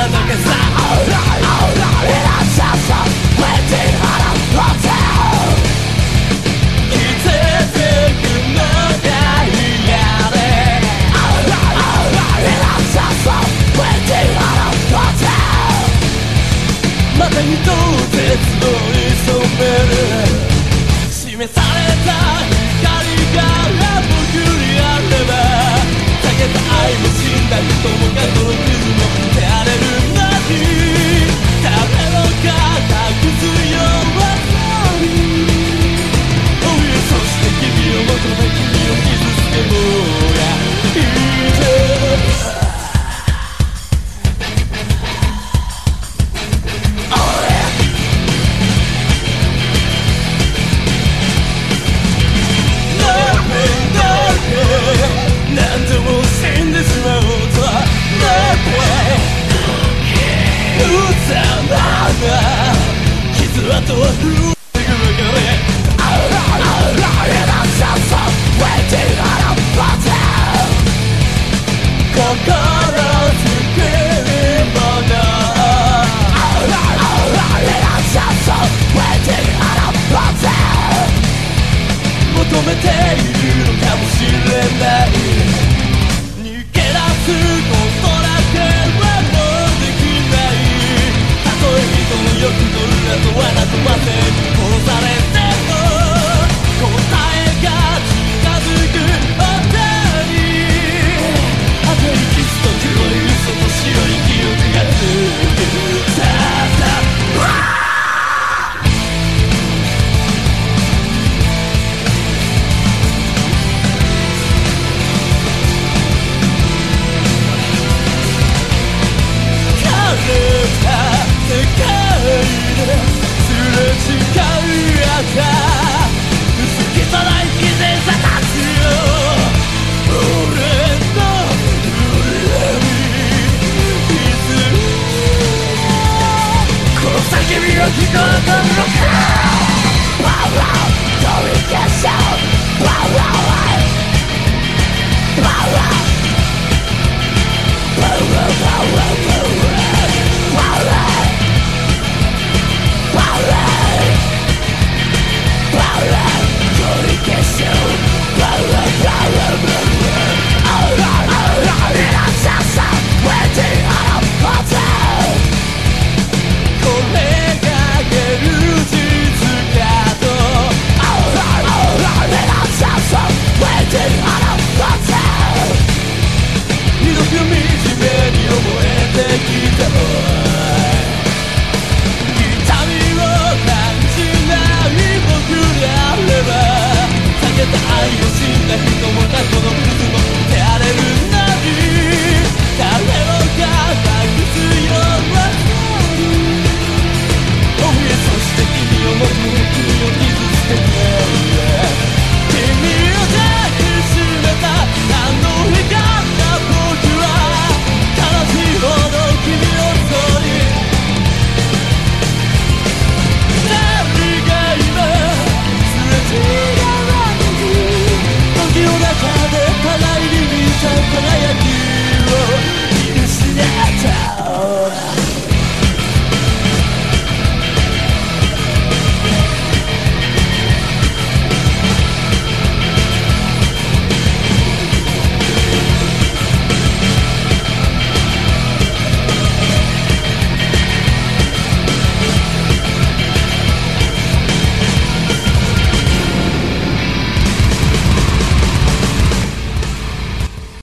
また一つ絶望に染める示された光が僕にあれば避けた愛も死んだ人も過去の傷も手荒れるなき誰もが隠すようにそして君を求め君を傷つけもがいて何度も死んでしまうとはうざな傷跡は震えるばかり心つくるもの求めているのかもしれない逃げ出すことだけはもうできないたとえ人の欲の裏と罠とまで殺されても答えが近づくあたりキスと黒い嘘と白い記憶が続くさあ世界ですれ違う